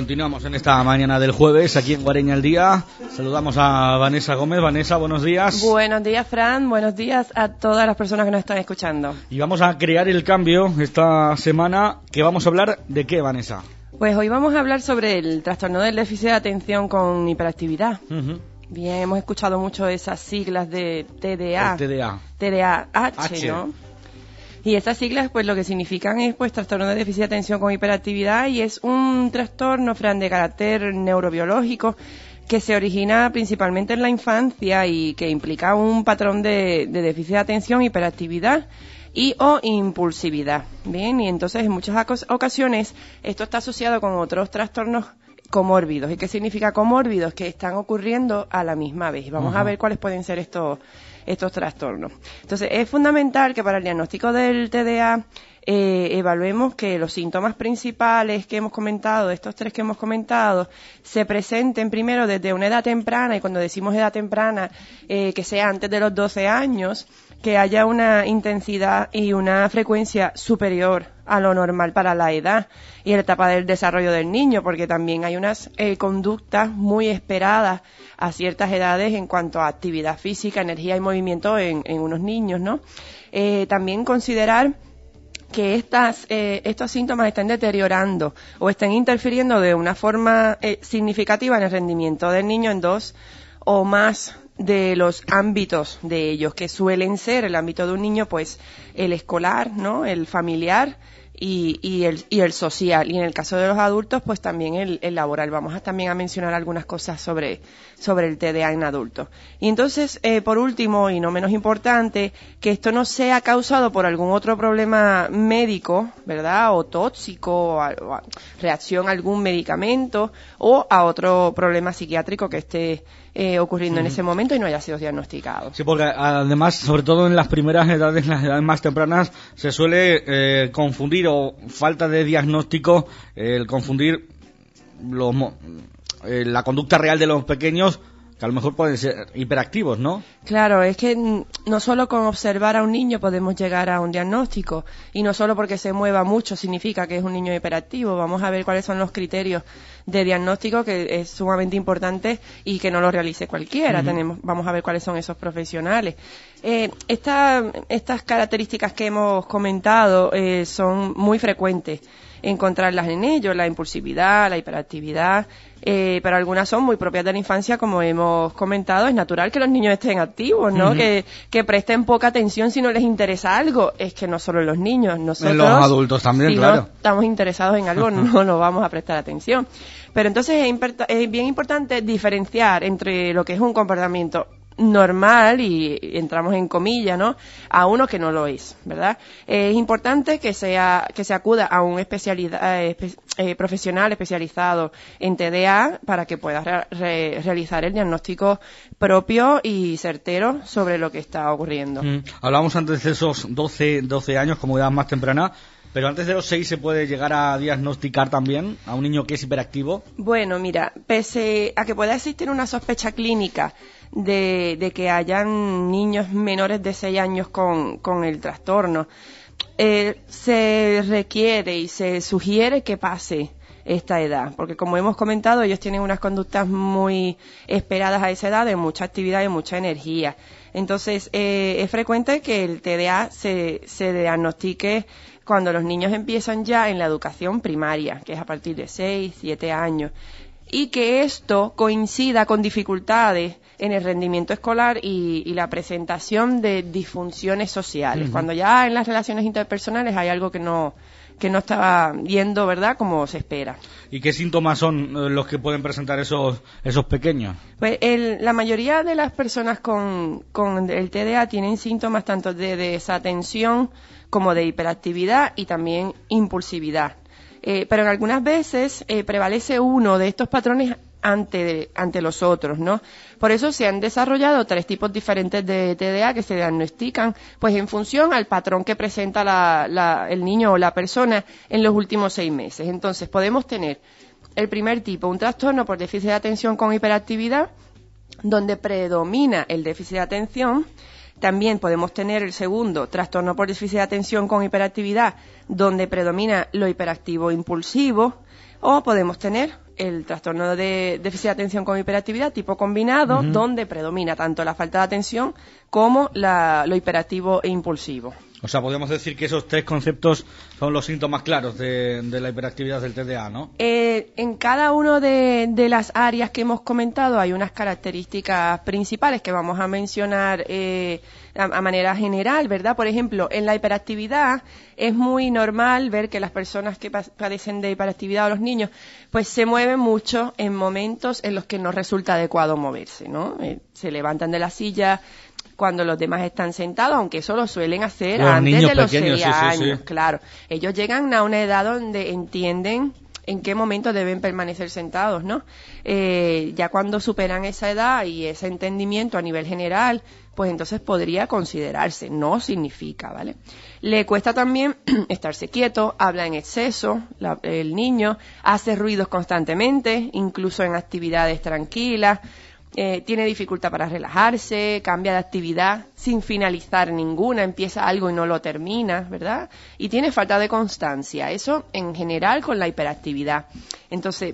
Continuamos en esta mañana del jueves aquí en Guareña al Día. Saludamos a Vanessa Gómez. Vanessa, buenos días. Buenos días, Fran. Buenos días a todas las personas que nos están escuchando. Y vamos a crear el cambio esta semana. ¿Que vamos a hablar de qué, Vanessa? Pues hoy vamos a hablar sobre el trastorno del déficit de atención con hiperactividad. Bien, hemos escuchado mucho esas siglas de TDA. TDAH, ¿no? Y estas siglas, pues lo que significan es, pues, trastorno de déficit de atención con hiperactividad, y es un trastorno, Fran, de carácter neurobiológico que se origina principalmente en la infancia y que implica un patrón de déficit de atención, hiperactividad y o impulsividad. Bien, y entonces en muchas ocasiones esto está asociado con otros trastornos comórbidos. ¿Y qué significa comórbidos? Que están ocurriendo a la misma vez. Vamos a ver cuáles pueden ser estos trastornos. Entonces, es fundamental que para el diagnóstico del TDA evaluemos que los síntomas principales que hemos comentado, estos tres que hemos comentado, se presenten primero desde una edad temprana, y cuando decimos edad temprana, que sea antes de los 12 años, que haya una intensidad y una frecuencia superior a lo normal para la edad y la etapa del desarrollo del niño, porque también hay unas conductas muy esperadas a ciertas edades en cuanto a actividad física, energía y movimiento en unos niños, ¿no? También considerar que estos síntomas estén deteriorando o estén interfiriendo de una forma significativa en el rendimiento del niño en dos o más de los ámbitos de ellos, que suelen ser el ámbito de un niño, pues el escolar, ¿no?, el familiar y el social, y en el caso de los adultos, pues también el laboral. Vamos también a mencionar algunas cosas sobre el TDA en adultos. Y entonces, por último, y no menos importante, que esto no sea causado por algún otro problema médico, ¿verdad?, o tóxico, o reacción a algún medicamento, o a otro problema psiquiátrico que esté ocurriendo en ese momento y no haya sido diagnosticado. Sí, porque además, sobre todo en las primeras edades, las edades más tempranas, se suele confundir, o falta de diagnóstico, el confundir la conducta real de los pequeños, que a lo mejor pueden ser hiperactivos, ¿no? Claro, es que no solo con observar a un niño podemos llegar a un diagnóstico, y no solo porque se mueva mucho significa que es un niño hiperactivo. Vamos a ver cuáles son los criterios de diagnóstico, que es sumamente importante y que no lo realice cualquiera. Vamos a ver cuáles son esos profesionales. Estas características que hemos comentado son muy frecuentes encontrarlas en ellos: la impulsividad, la hiperactividad, pero algunas son muy propias de la infancia, como hemos comentado. Es natural que los niños estén activos, ¿no? Que presten poca atención si no les interesa algo. Es que no solo los niños, nosotros, en los adultos también, si claro, no estamos interesados en algo, no nos vamos a prestar atención. Pero entonces es bien importante diferenciar entre lo que es un comportamiento normal, y entramos en comillas, ¿no?, a uno que no lo es, ¿verdad? Es importante que se acuda a un profesional especializado en TDA para que pueda realizar el diagnóstico propio y certero sobre lo que está ocurriendo. Hablábamos antes de esos 12 años como edad más temprana, pero antes de los 6 se puede llegar a diagnosticar también a un niño que es hiperactivo. Bueno, mira, pese a que pueda existir una sospecha clínica de que hayan niños menores de 6 años con el trastorno, se requiere y se sugiere que pase esta edad, porque como hemos comentado, ellos tienen unas conductas muy esperadas a esa edad, de mucha actividad y mucha energía. Entonces, es frecuente que el TDA se diagnostique cuando los niños empiezan ya en la educación primaria, que es a partir de 6, 7 años, y que esto coincida con dificultades en el rendimiento escolar y la presentación de disfunciones sociales, cuando ya en las relaciones interpersonales hay algo que no está yendo, ¿verdad?, como se espera. ¿Y qué síntomas son los que pueden presentar esos pequeños? Pues la mayoría de las personas con el TDA tienen síntomas tanto de desatención como de hiperactividad y también impulsividad. Pero en algunas veces prevalece uno de estos patrones ante los otros, ¿no? Por eso se han desarrollado 3 tipos diferentes de TDA que se diagnostican, pues en función al patrón que presenta el niño o la persona en los últimos 6 meses. Entonces podemos tener el primer tipo, un trastorno por déficit de atención con hiperactividad, donde predomina el déficit de atención. También podemos tener el segundo, trastorno por déficit de atención con hiperactividad, donde predomina lo hiperactivo impulsivo, o podemos tener el trastorno de déficit de atención con hiperactividad tipo combinado, donde predomina tanto la falta de atención como lo hiperactivo e impulsivo. O sea, podríamos decir que esos tres conceptos son los síntomas claros de la hiperactividad del TDA, ¿no? En cada una de las áreas que hemos comentado hay unas características principales que vamos a mencionar a manera general, ¿verdad? Por ejemplo, en la hiperactividad es muy normal ver que las personas que padecen de hiperactividad o los niños, pues se mueven mucho en momentos en los que no resulta adecuado moverse, ¿no? Se levantan de la silla cuando los demás están sentados, aunque eso lo suelen hacer antes de los 6 años, claro. Ellos llegan a una edad donde entienden en qué momento deben permanecer sentados, ¿no? Ya cuando superan esa edad y ese entendimiento a nivel general, pues entonces podría considerarse, no significa, ¿vale? Le cuesta también estarse quieto, habla en exceso, el niño hace ruidos constantemente, incluso en actividades tranquilas. Tiene dificultad para relajarse, cambia de actividad sin finalizar ninguna, empieza algo y no lo termina, ¿verdad? Y tiene falta de constancia, eso en general con la hiperactividad. Entonces,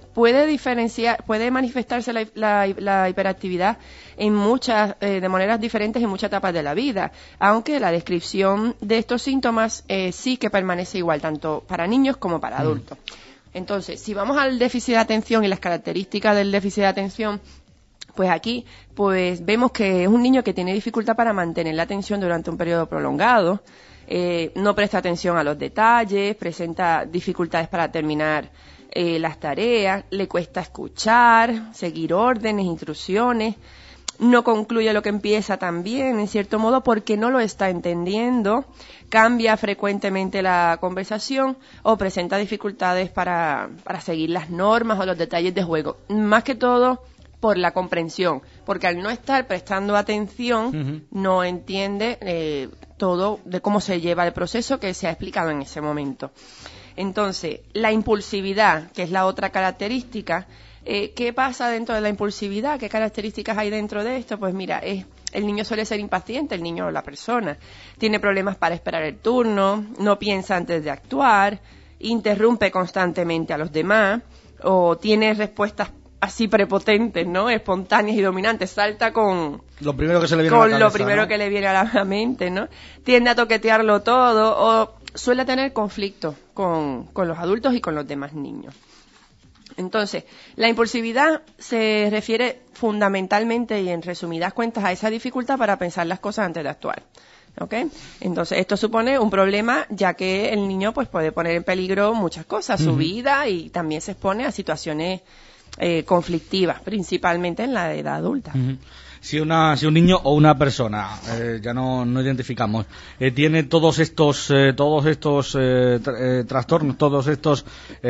puede manifestarse la hiperactividad en de maneras diferentes en muchas etapas de la vida, aunque la descripción de estos síntomas sí que permanece igual, tanto para niños como para adultos. Entonces, si vamos al déficit de atención y las características del déficit de atención, pues aquí pues vemos que es un niño que tiene dificultad para mantener la atención durante un periodo prolongado, no presta atención a los detalles, presenta dificultades para terminar las tareas, le cuesta escuchar, seguir órdenes, instrucciones, no concluye lo que empieza también, en cierto modo, porque no lo está entendiendo, cambia frecuentemente la conversación o presenta dificultades para seguir las normas o los detalles de juego. Más que todo por la comprensión, porque al no estar prestando atención, no entiende todo de cómo se lleva el proceso que se ha explicado en ese momento. Entonces, la impulsividad, que es la otra característica, ¿qué pasa dentro de la impulsividad? ¿Qué características hay dentro de esto? Pues mira, el niño suele ser impaciente, el niño o la persona. Tiene problemas para esperar el turno, no piensa antes de actuar, interrumpe constantemente a los demás, o tiene respuestas así prepotentes, ¿no? Espontáneas y dominantes, salta con lo primero que se le viene a la cabeza, lo primero, ¿no?, que le viene a la mente, ¿no? Tiende a toquetearlo todo o suele tener conflictos con los adultos y con los demás niños. Entonces, la impulsividad se refiere fundamentalmente y en resumidas cuentas a esa dificultad para pensar las cosas antes de actuar. ¿Ok? Entonces, esto supone un problema, ya que el niño pues puede poner en peligro muchas cosas, su vida, y también se expone a situaciones conflictivas, principalmente en la edad adulta. Si un niño o una persona, ya no identificamos, tiene todos estos trastornos, todos estos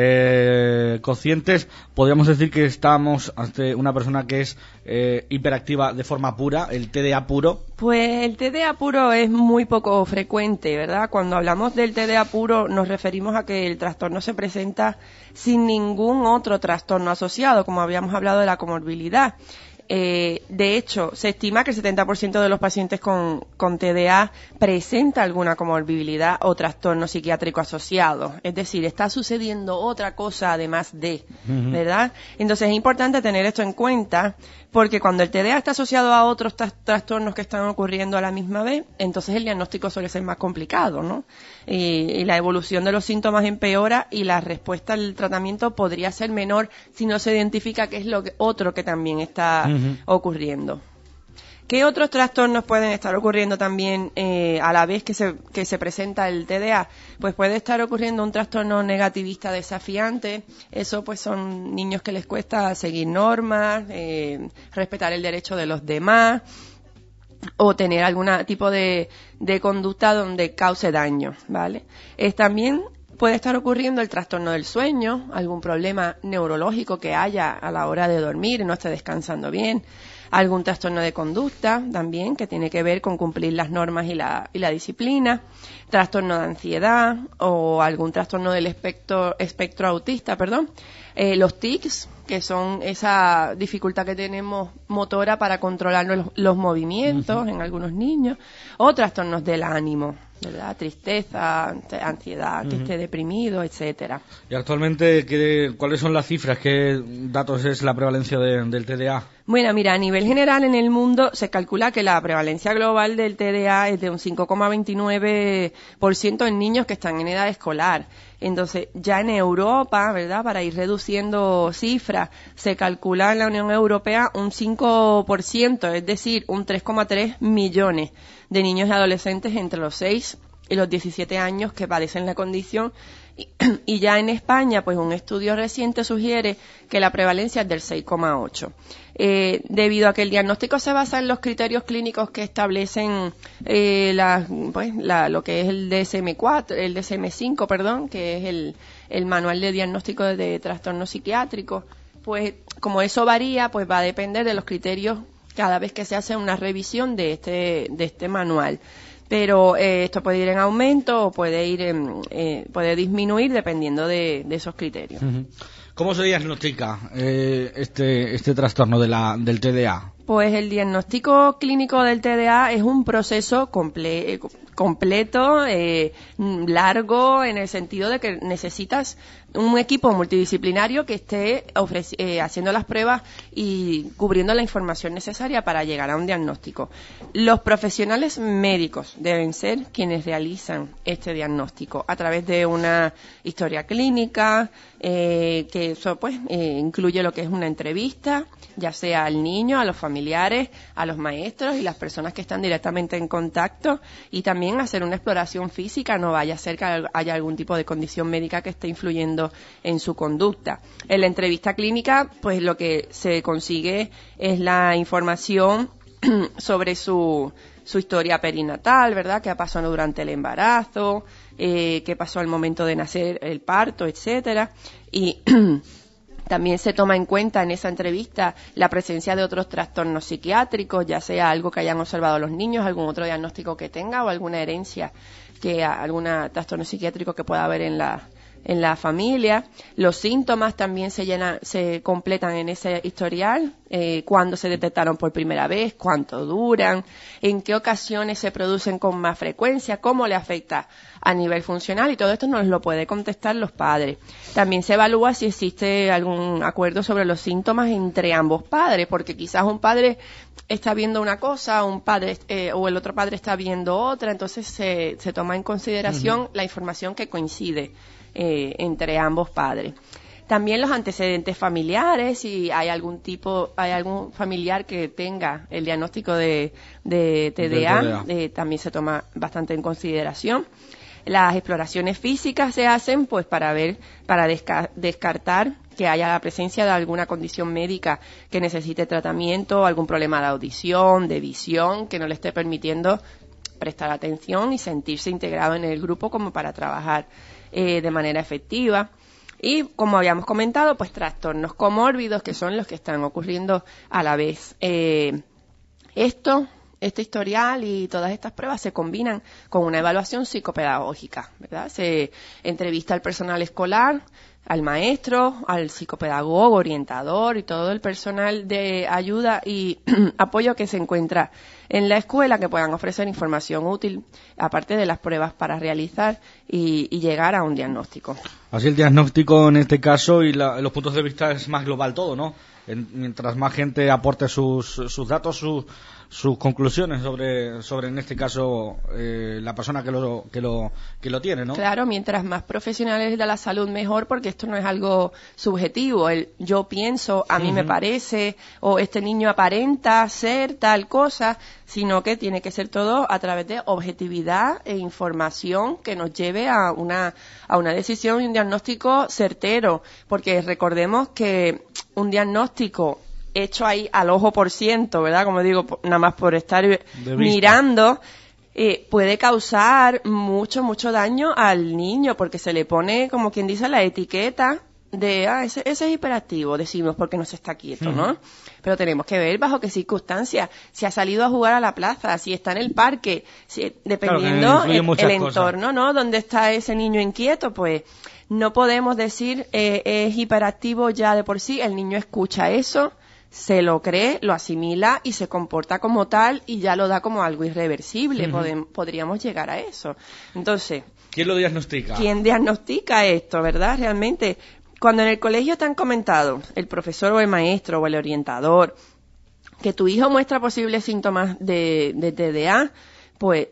cocientes, podríamos decir que estamos ante una persona que es hiperactiva de forma pura, el TDA puro. Pues el TDA puro es muy poco frecuente, ¿verdad? Cuando hablamos del TDA puro nos referimos a que el trastorno se presenta sin ningún otro trastorno asociado, como habíamos hablado de la comorbilidad. De hecho, se estima que el 70% de los pacientes con TDA presenta alguna comorbilidad o trastorno psiquiátrico asociado. Es decir, está sucediendo otra cosa además de, ¿verdad? Entonces es importante tener esto en cuenta, porque cuando el TDA está asociado a otros trastornos que están ocurriendo a la misma vez, entonces el diagnóstico suele ser más complicado, ¿no? Y la evolución de los síntomas empeora y la respuesta al tratamiento podría ser menor si no se identifica qué es otro que también está ocurriendo. ¿Qué otros trastornos pueden estar ocurriendo también a la vez que se presenta el TDA? Pues puede estar ocurriendo un trastorno negativista desafiante. Eso pues son niños que les cuesta seguir normas, respetar el derecho de los demás, o tener algún tipo de conducta donde cause daño, ¿vale? También puede estar ocurriendo el trastorno del sueño, algún problema neurológico que haya a la hora de dormir y no esté descansando bien, algún trastorno de conducta también que tiene que ver con cumplir las normas y la disciplina, trastorno de ansiedad o algún trastorno del espectro autista, los tics, que son esa dificultad que tenemos motora para controlar los movimientos en algunos niños, o trastornos del ánimo, ¿verdad? Tristeza, ansiedad, que esté deprimido, etcétera. Y actualmente, ¿cuáles son las cifras? ¿Qué datos es la prevalencia del TDA? Bueno, mira, a nivel general en el mundo se calcula que la prevalencia global del TDA es de un 5,29% en niños que están en edad escolar. Entonces, ya en Europa, ¿verdad?, para ir reduciendo cifras, se calcula en la Unión Europea un 5%, es decir, un 3,3 millones de niños y adolescentes entre los 6 y los 17 años que padecen la condición. Y ya en España, pues un estudio reciente sugiere que la prevalencia es del 6,8. Debido a que el diagnóstico se basa en los criterios clínicos que establecen lo que es el DSM-5, que es el manual de diagnóstico de trastornos psiquiátricos, pues como eso varía, pues va a depender de los criterios cada vez que se hace una revisión de este manual. Pero esto puede ir en aumento o puede disminuir dependiendo de esos criterios. ¿Cómo se diagnostica este trastorno del TDA? Pues el diagnóstico clínico del TDA es un proceso completo, largo, en el sentido de que necesitas un equipo multidisciplinario que esté haciendo las pruebas y cubriendo la información necesaria para llegar a un diagnóstico. Los profesionales médicos deben ser quienes realizan este diagnóstico a través de una historia clínica, que eso incluye lo que es una entrevista, ya sea al niño, a los familiares, a los maestros y las personas que están directamente en contacto, y también hacer una exploración física, no vaya a ser que haya algún tipo de condición médica que esté influyendo en su conducta. En la entrevista clínica, pues lo que se consigue es la información sobre su historia perinatal, ¿verdad?, qué ha pasado durante el embarazo, qué pasó al momento de nacer, el parto, etcétera, y también se toma en cuenta en esa entrevista la presencia de otros trastornos psiquiátricos, ya sea algo que hayan observado los niños, algún otro diagnóstico que tenga o alguna herencia, algún trastorno psiquiátrico que pueda haber en la familia. Los síntomas también se completan en ese historial, cuándo se detectaron por primera vez, cuánto duran, en qué ocasiones se producen con más frecuencia, cómo le afecta a nivel funcional, y todo esto nos lo puede contestar los padres. También se evalúa si existe algún acuerdo sobre los síntomas entre ambos padres, porque quizás un padre está viendo una cosa, o el otro padre está viendo otra, entonces se toma en consideración la información que coincide entre ambos padres. También los antecedentes familiares, si hay algún familiar que tenga el diagnóstico de TDA, también se toma bastante en consideración. Las exploraciones físicas se hacen pues para descartar que haya la presencia de alguna condición médica que necesite tratamiento, algún problema de audición, de visión, que no le esté permitiendo prestar atención y sentirse integrado en el grupo como para trabajar de manera efectiva. Y como habíamos comentado, pues trastornos comórbidos, que son los que están ocurriendo a la vez. Este historial y todas estas pruebas se combinan con una evaluación psicopedagógica, ¿verdad? Se entrevista al personal escolar, al maestro, al psicopedagogo, orientador y todo el personal de ayuda y apoyo que se encuentra en la escuela, que puedan ofrecer información útil, aparte de las pruebas para realizar y llegar a un diagnóstico. Así el diagnóstico en este caso y los puntos de vista es más global todo, ¿no? Mientras más gente aporte sus datos, sus conclusiones sobre en este caso la persona que lo tiene, ¿no? Claro, mientras más profesionales de la salud mejor, porque esto no es algo subjetivo, yo pienso, a mí me parece, o este niño aparenta ser tal cosa, sino que tiene que ser todo a través de objetividad e información que nos lleve a una decisión y un diagnóstico certero, porque recordemos que un diagnóstico hecho ahí al ojo por ciento, ¿verdad? Como digo, nada más por estar mirando, puede causar mucho daño al niño, porque se le pone, como quien dice, la etiqueta de, ese es hiperactivo, decimos, porque no se está quieto, ¿no? Pero tenemos que ver bajo qué circunstancias, si ha salido a jugar a la plaza, si está en el parque, dependiendo el entorno, ¿no? Donde está ese niño inquieto, pues no podemos decir es hiperactivo ya de por sí. El niño escucha eso, se lo cree, lo asimila y se comporta como tal y ya lo da como algo irreversible. Podríamos llegar a eso. Entonces, ¿quién lo diagnostica? ¿Quién diagnostica esto, verdad? Realmente, cuando en el colegio te han comentado, el profesor o el maestro o el orientador, que tu hijo muestra posibles síntomas de TDA, pues,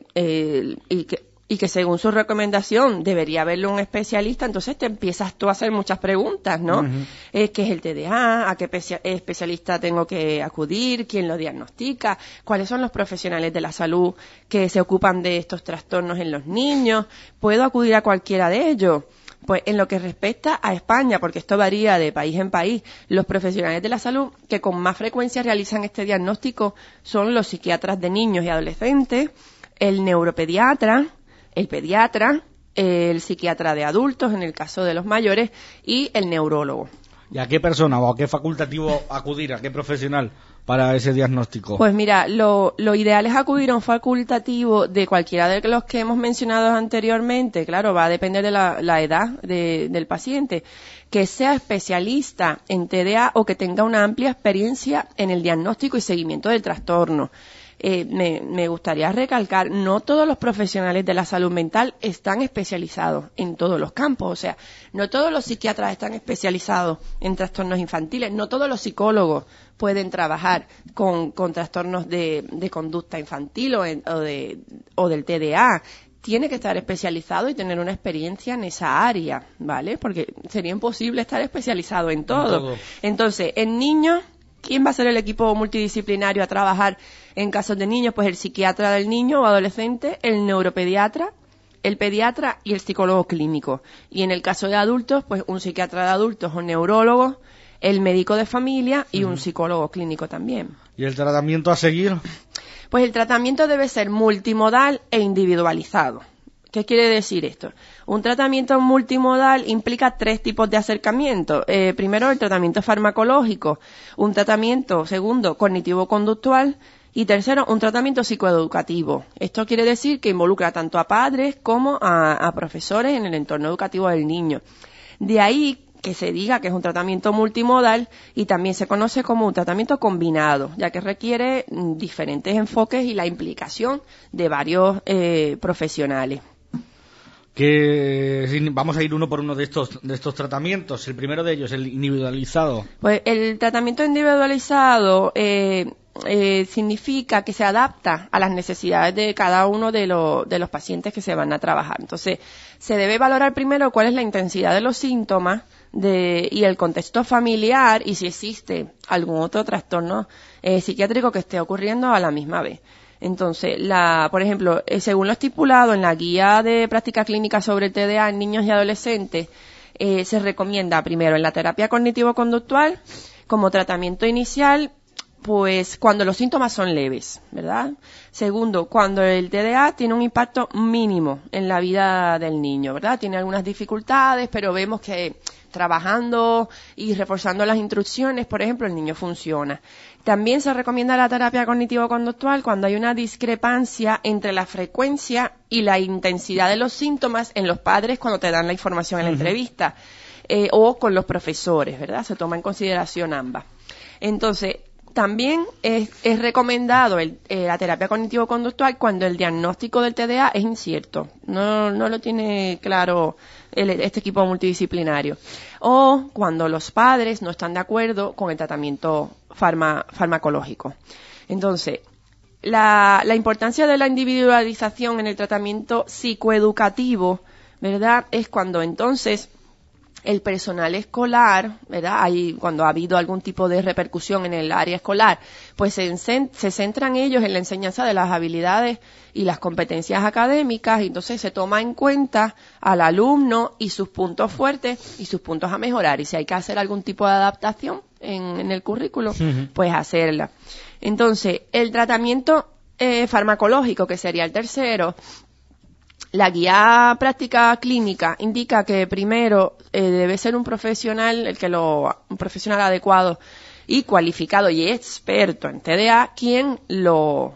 y que según su recomendación debería verlo un especialista, entonces te empiezas tú a hacer muchas preguntas, ¿no? ¿Qué es el TDA? ¿A qué especialista tengo que acudir? ¿Quién lo diagnostica? ¿Cuáles son los profesionales de la salud que se ocupan de estos trastornos en los niños? ¿Puedo acudir a cualquiera de ellos? Pues en lo que respecta a España, porque esto varía de país en país, los profesionales de la salud que con más frecuencia realizan este diagnóstico son los psiquiatras de niños y adolescentes, el neuropediatra, el pediatra, el psiquiatra de adultos en el caso de los mayores y el neurólogo. ¿Y a qué persona o a qué facultativo acudir, a qué profesional para ese diagnóstico? Pues mira, lo ideal es acudir a un facultativo de cualquiera de los que hemos mencionado anteriormente. Claro, va a depender de la edad del paciente, que sea especialista en TDA o que tenga una amplia experiencia en el diagnóstico y seguimiento del trastorno. Me gustaría recalcar, no todos los profesionales de la salud mental están especializados en todos los campos, o sea, no todos los psiquiatras están especializados en trastornos infantiles, no todos los psicólogos pueden trabajar con trastornos de conducta infantil o del TDA. Tiene que estar especializado y tener una experiencia en esa área, ¿vale? Porque sería imposible estar especializado en todo. Entonces, en niños, ¿quién va a ser el equipo multidisciplinario a trabajar en casos de niños? Pues el psiquiatra del niño o adolescente, el neuropediatra, el pediatra y el psicólogo clínico. Y en el caso de adultos, pues un psiquiatra de adultos o neurólogo, el médico de familia y un psicólogo clínico también. ¿Y el tratamiento a seguir? Pues el tratamiento debe ser multimodal e individualizado. ¿Qué quiere decir esto? Un tratamiento multimodal implica 3 tipos de acercamiento. Primero, el tratamiento farmacológico. Un tratamiento, segundo, cognitivo-conductual. Y tercero, un tratamiento psicoeducativo. Esto quiere decir que involucra tanto a padres como a profesores en el entorno educativo del niño. De ahí que se diga que es un tratamiento multimodal y también se conoce como un tratamiento combinado, ya que requiere diferentes enfoques y la implicación de varios profesionales. Vamos a ir uno por uno de estos tratamientos. El primero de ellos, el individualizado. Pues el tratamiento individualizado significa que se adapta a las necesidades de cada uno de los pacientes que se van a trabajar. Entonces, se debe valorar primero cuál es la intensidad de los síntomas y el contexto familiar y si existe algún otro trastorno psiquiátrico que esté ocurriendo a la misma vez. Entonces, por ejemplo, según lo estipulado en la guía de práctica clínica sobre el TDA en niños y adolescentes, se recomienda primero en la terapia cognitivo-conductual como tratamiento inicial, pues cuando los síntomas son leves, ¿verdad? Segundo, cuando el TDA tiene un impacto mínimo en la vida del niño, ¿verdad? Tiene algunas dificultades, pero vemos que trabajando y reforzando las instrucciones, por ejemplo, el niño funciona. También se recomienda la terapia cognitivo-conductual cuando hay una discrepancia entre la frecuencia y la intensidad de los síntomas en los padres cuando te dan la información en la entrevista, o con los profesores, ¿verdad? Se toma en consideración ambas. Entonces, también es recomendado la terapia cognitivo-conductual cuando el diagnóstico del TDA es incierto, no lo tiene claro este equipo multidisciplinario, o cuando los padres no están de acuerdo con el tratamiento farmacológico. Entonces, la importancia de la individualización en el tratamiento psicoeducativo, ¿verdad?, es cuando entonces el personal escolar, ¿verdad?, cuando ha habido algún tipo de repercusión en el área escolar, pues se centran ellos en la enseñanza de las habilidades y las competencias académicas, y entonces se toma en cuenta al alumno y sus puntos fuertes y sus puntos a mejorar, y si hay que hacer algún tipo de adaptación en el currículo, pues hacerla. Entonces, el tratamiento farmacológico, que sería el tercero, la guía práctica clínica indica que primero debe ser un profesional, un profesional adecuado y cualificado y experto en TDA quien lo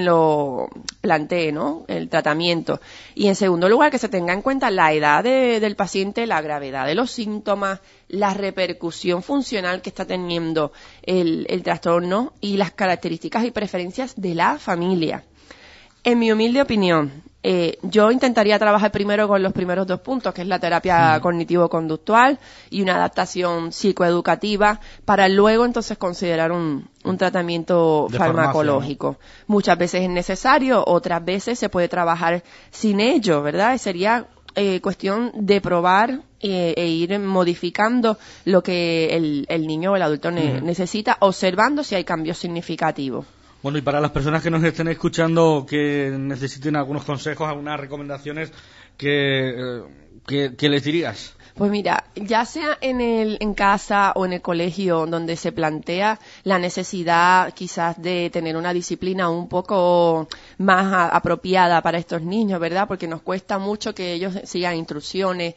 plantee, ¿no? El tratamiento. Y en segundo lugar, que se tenga en cuenta la edad del paciente, la gravedad de los síntomas, la repercusión funcional que está teniendo el trastorno y las características y preferencias de la familia. En mi humilde opinión, yo intentaría trabajar primero con los primeros 2 puntos, que es la terapia cognitivo-conductual y una adaptación psicoeducativa, para luego entonces considerar un tratamiento farmacológico. Farmacia, ¿no? Muchas veces es necesario, otras veces se puede trabajar sin ello, ¿verdad? Sería cuestión de probar e ir modificando lo que el niño o el adulto necesita, observando si hay cambios significativos. Bueno, y para las personas que nos estén escuchando, que necesiten algunos consejos, algunas recomendaciones, ¿qué les dirías? Pues mira, ya sea en casa o en el colegio, donde se plantea la necesidad quizás de tener una disciplina un poco más apropiada para estos niños, ¿verdad? Porque nos cuesta mucho que ellos sigan instrucciones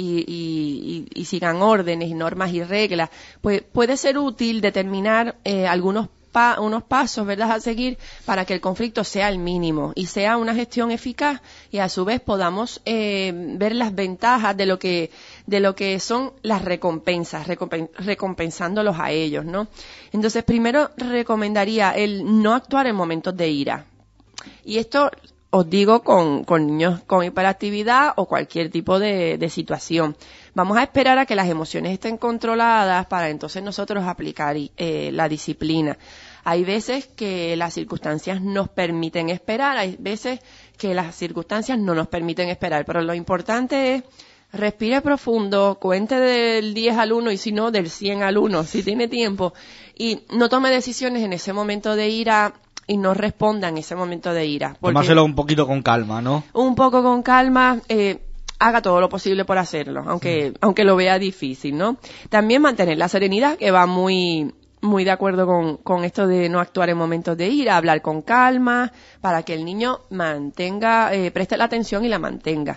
y sigan órdenes y normas y reglas. Pues puede ser útil determinar unos pasos, ¿verdad?, a seguir para que el conflicto sea el mínimo y sea una gestión eficaz y a su vez podamos ver las ventajas de lo que son las recompensas, recompensándolos a ellos, ¿no? Entonces, primero recomendaría el no actuar en momentos de ira. Y esto os digo con niños con hiperactividad o cualquier tipo de situación. Vamos a esperar a que las emociones estén controladas para entonces nosotros aplicar la disciplina. Hay veces que las circunstancias nos permiten esperar, hay veces que las circunstancias no nos permiten esperar, pero lo importante es respire profundo, cuente del 10 al 1 y si no del 100 al 1, si tiene tiempo, y no tome decisiones en ese momento de ira y no responda en ese momento de ira. Tomárselo un poquito con calma, ¿no? Un poco con calma, haga todo lo posible por hacerlo, aunque lo vea difícil, ¿no? También mantener la serenidad, que va muy de acuerdo con esto de no actuar en momentos de ira, hablar con calma, para que el niño preste la atención y la mantenga.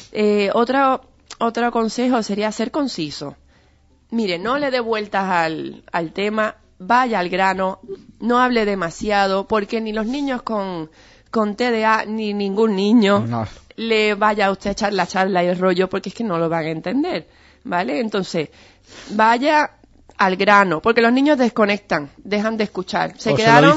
Otro consejo sería ser conciso. Mire, no le dé vueltas al tema, vaya al grano, no hable demasiado, porque ni los niños con TDA, ni ningún niño le vaya a usted a echar la charla y el rollo, porque es que no lo van a entender, ¿vale? Entonces, vaya al grano, porque los niños desconectan, dejan de escuchar. Se quedaron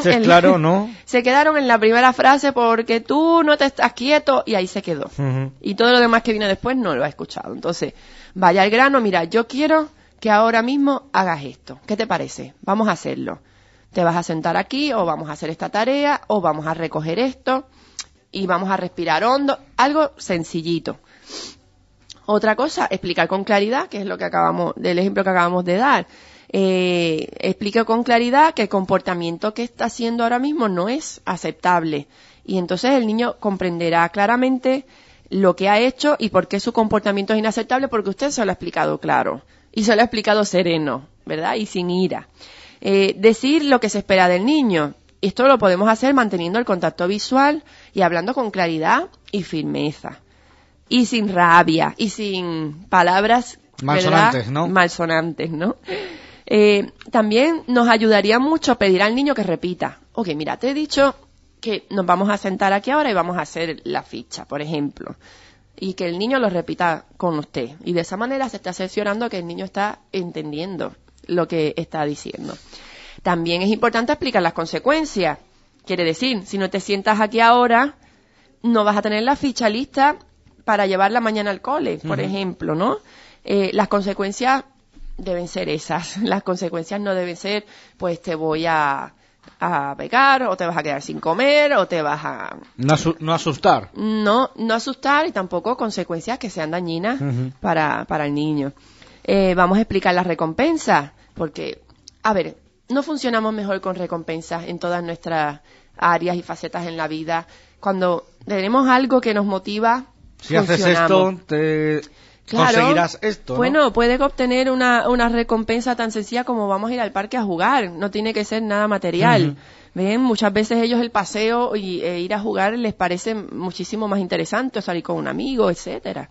en la primera frase porque tú no te estás quieto y ahí se quedó. Y todo lo demás que viene después no lo ha escuchado. Entonces, vaya al grano, mira, yo quiero que ahora mismo hagas esto. ¿Qué te parece? Vamos a hacerlo. Te vas a sentar aquí o vamos a hacer esta tarea o vamos a recoger esto y vamos a respirar hondo. Algo sencillito. Otra cosa, explicar con claridad, que es lo que del ejemplo que acabamos de dar. Explique con claridad que el comportamiento que está haciendo ahora mismo no es aceptable. Y entonces el niño comprenderá claramente lo que ha hecho y por qué su comportamiento es inaceptable, porque usted se lo ha explicado claro. Y se lo ha explicado sereno, ¿verdad? Y sin ira. Decir lo que se espera del niño. Esto lo podemos hacer manteniendo el contacto visual y hablando con claridad y firmeza. Y sin rabia, y sin palabras malsonantes, ¿no? Malsonantes, ¿no? También nos ayudaría mucho pedir al niño que repita. Ok, mira, te he dicho que nos vamos a sentar aquí ahora y vamos a hacer la ficha, por ejemplo. Y que el niño lo repita con usted. Y de esa manera se está cerciorando que el niño está entendiendo lo que está diciendo. También es importante explicar las consecuencias. Quiere decir, si no te sientas aquí ahora, no vas a tener la ficha lista para llevarla mañana al cole, por ejemplo, ¿no? Las consecuencias deben ser esas. Las consecuencias no deben ser, pues te voy a pegar, o te vas a quedar sin comer, o te vas a... No asustar. No asustar y tampoco consecuencias que sean dañinas para el niño. Vamos a explicar las recompensas, porque, a ver, no funcionamos mejor con recompensas en todas nuestras áreas y facetas en la vida. Cuando tenemos algo que nos motiva, si haces esto, conseguirás esto, ¿no? Bueno, puedes obtener una recompensa tan sencilla como vamos a ir al parque a jugar. No tiene que ser nada material, ¿Ven? Muchas veces ellos el paseo e ir a jugar les parece muchísimo más interesante, o salir con un amigo, etcétera.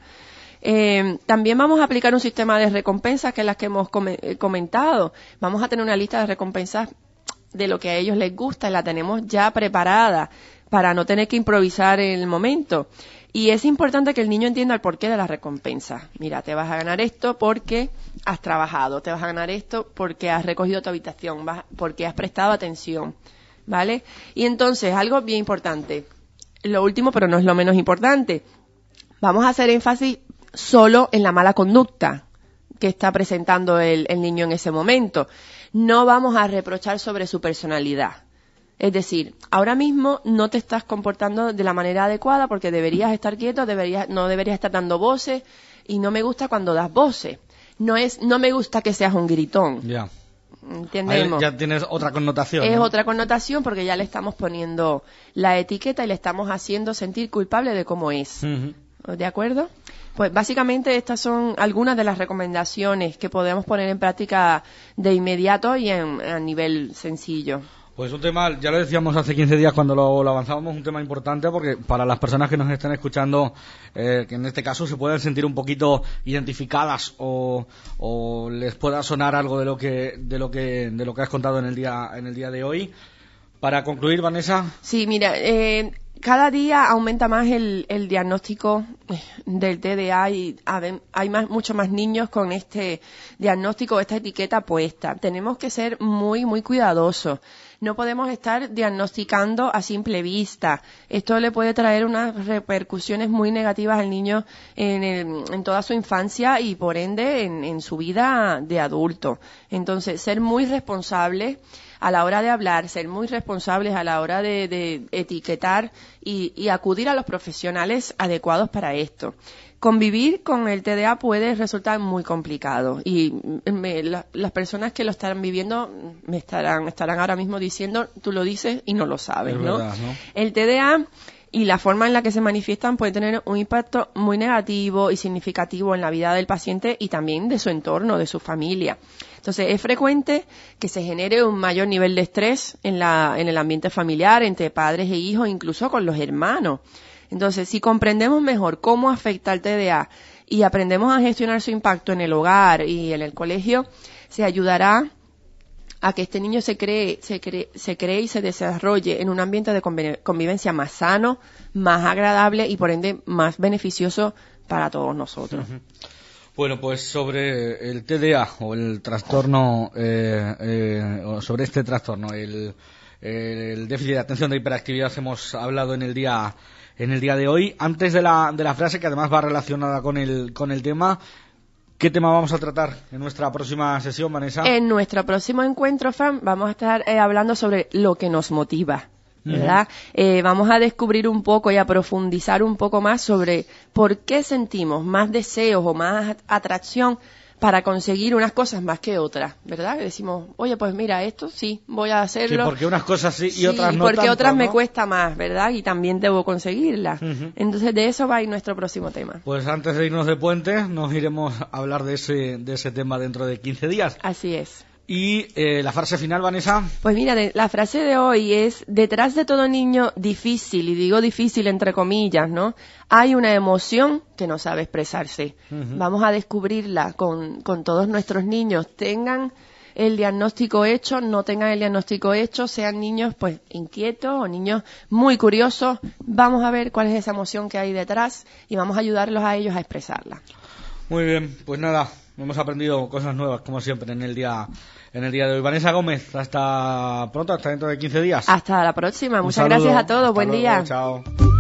También vamos a aplicar un sistema de recompensas, que es las que hemos comentado. Vamos a tener una lista de recompensas de lo que a ellos les gusta, y la tenemos ya preparada para no tener que improvisar en el momento. Y es importante que el niño entienda el porqué de la recompensa. Mira, te vas a ganar esto porque has trabajado, te vas a ganar esto porque has recogido tu habitación, porque has prestado atención, ¿vale? Y entonces, algo bien importante, lo último pero no es lo menos importante, vamos a hacer énfasis solo en la mala conducta que está presentando el niño en ese momento. No vamos a reprochar sobre su personalidad. Es decir, ahora mismo no te estás comportando de la manera adecuada porque deberías estar quieto, no deberías estar dando voces, y no me gusta cuando das voces. No me gusta que seas un gritón. Ya. ¿Entendemos? Ahí ya tienes otra connotación. Es ¿no? otra connotación porque ya le estamos poniendo la etiqueta y le estamos haciendo sentir culpable de cómo es. Uh-huh. ¿De acuerdo? Pues básicamente estas son algunas de las recomendaciones que podemos poner en práctica de inmediato y a nivel sencillo. Pues un tema, ya lo decíamos hace 15 días cuando lo avanzábamos, un tema importante porque para las personas que nos están escuchando, que en este caso se pueden sentir un poquito identificadas o les pueda sonar algo de lo que has contado en el día de hoy. Para concluir, Vanessa. Sí, mira, cada día aumenta más el diagnóstico del TDA y hay muchos más niños con este diagnóstico, esta etiqueta puesta. Tenemos que ser muy, muy cuidadosos. No podemos estar diagnosticando a simple vista. Esto le puede traer unas repercusiones muy negativas al niño en toda su infancia y por ende en su vida de adulto. Entonces, ser muy responsables a la hora de hablar, ser muy responsables a la hora de etiquetar y acudir a los profesionales adecuados para esto. Convivir con el TDA puede resultar muy complicado y las personas que lo estarán viviendo me estarán ahora mismo diciendo, tú lo dices y no lo sabes, ¿no? Verdad, ¿no? El TDA y la forma en la que se manifiestan puede tener un impacto muy negativo y significativo en la vida del paciente y también de su entorno, de su familia. Entonces, es frecuente que se genere un mayor nivel de estrés en el ambiente familiar, entre padres e hijos, incluso con los hermanos. Entonces, si comprendemos mejor cómo afecta el TDA y aprendemos a gestionar su impacto en el hogar y en el colegio, se ayudará a que este niño se cree y se desarrolle en un ambiente de convivencia más sano, más agradable y por ende más beneficioso para todos nosotros. Uh-huh. Bueno, pues sobre el TDA o el trastorno, o sobre este trastorno, el déficit de atención de hiperactividad hemos hablado en el día de hoy. Antes de la frase, que además va relacionada con el tema, ¿qué tema vamos a tratar en nuestra próxima sesión, Vanessa? En nuestro próximo encuentro, Fran, vamos a estar hablando sobre lo que nos motiva, ¿verdad? Uh-huh. Vamos a descubrir un poco y a profundizar un poco más sobre por qué sentimos más deseos o más atracción para conseguir unas cosas más que otras, ¿verdad? Que decimos, oye, pues mira, esto sí, voy a hacerlo. Sí, porque unas cosas sí y otras no porque tanto, otras ¿no? me cuesta más, ¿verdad? Y también debo conseguirlas. Uh-huh. Entonces, de eso va a ir nuestro próximo tema. Pues antes de irnos de puente, nos iremos a hablar de ese tema dentro de 15 días. Así es. Y la frase final, Vanessa. Pues mira, la frase de hoy es: detrás de todo niño difícil, y digo difícil entre comillas, ¿no?, hay una emoción que no sabe expresarse. Uh-huh. Vamos a descubrirla con todos nuestros niños, tengan el diagnóstico hecho, no tengan el diagnóstico hecho, sean niños pues inquietos o niños muy curiosos. Vamos a ver cuál es esa emoción que hay detrás y vamos a ayudarlos a ellos a expresarla. Muy bien, pues nada, hemos aprendido cosas nuevas como siempre en el día de hoy. Vanessa Gómez, hasta pronto, hasta dentro de 15 días. Hasta la próxima. Muchas gracias a todos. Buen día. Chao.